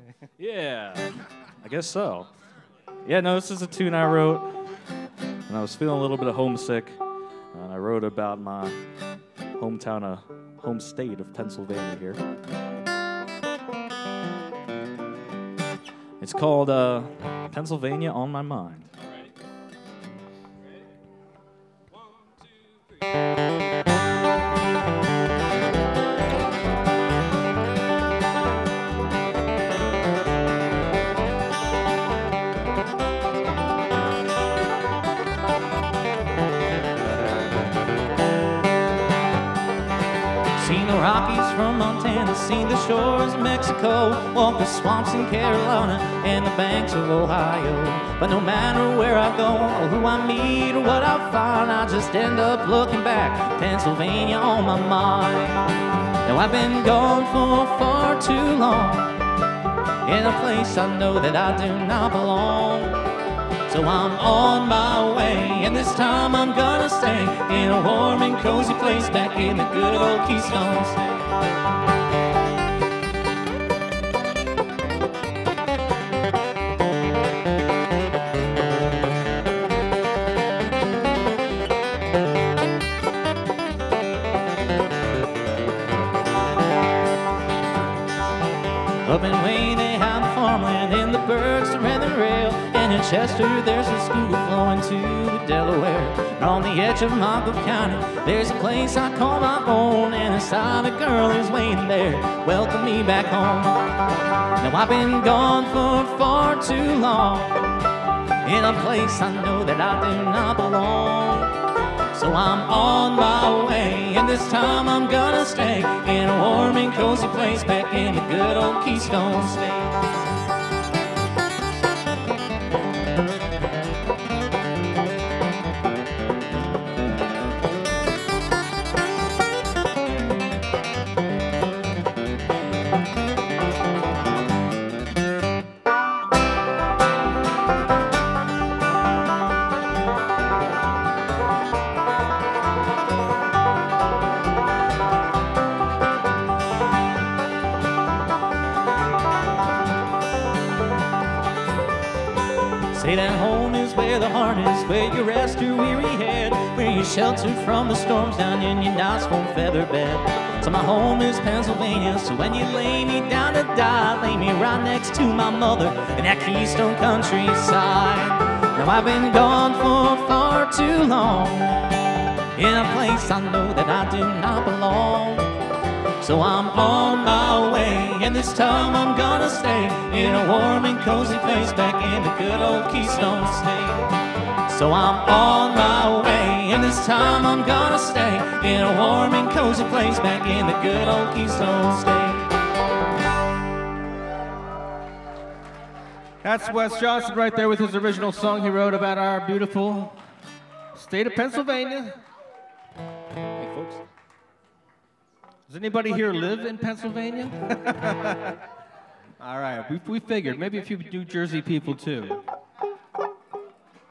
Yeah, I guess so. Yeah, no, this is a tune I wrote, and I was feeling a little bit of homesick, and I wrote about my hometown, home state of Pennsylvania here. It's called Pennsylvania on My Mind. Seen the Rockies from Montana, seen the shores of Mexico, walked the swamps in Carolina and the banks of Ohio. But no matter where I go, or who I meet, or what I find, I just end up looking back, Pennsylvania on my mind. Now I've been gone for far too long, in a place I know that I do not belong. So I'm on my way, and this time I'm gonna stay in a warm and cozy place back in the good old Keystone State. Up in Wayne they have farmland, in the Berks the Red Rail, and in Chester there's a school flowing to the Delaware. And on the edge of Monmouth County there's a place I call my own, and inside a girl is waiting there, welcome me back home. Now I've been gone for far too long, in a place I know that I do not belong. So I'm on my way, and this time I'm gonna stay in a warm and cozy place back in the good old Keystone State. Say that home is where the heart is, where you rest your weary head, where you shelter from the storms down in your nice warm feather bed. So my home is Pennsylvania, so when you lay me down to die, lay me right next to my mother in that Keystone countryside. Now I've been gone for far too long, in a place I know that I do not belong. So I'm on my way, and this time I'm gonna stay in a warm and cozy place back in the good old Keystone State. So I'm on my way, and this time I'm gonna stay in a warm and cozy place back in the good old Keystone State. That's Wes Johnson right there with his original song he wrote about our beautiful state of Pennsylvania. Hey, folks. Does anybody here live in Pennsylvania? All right, we figured maybe a few New Jersey people too.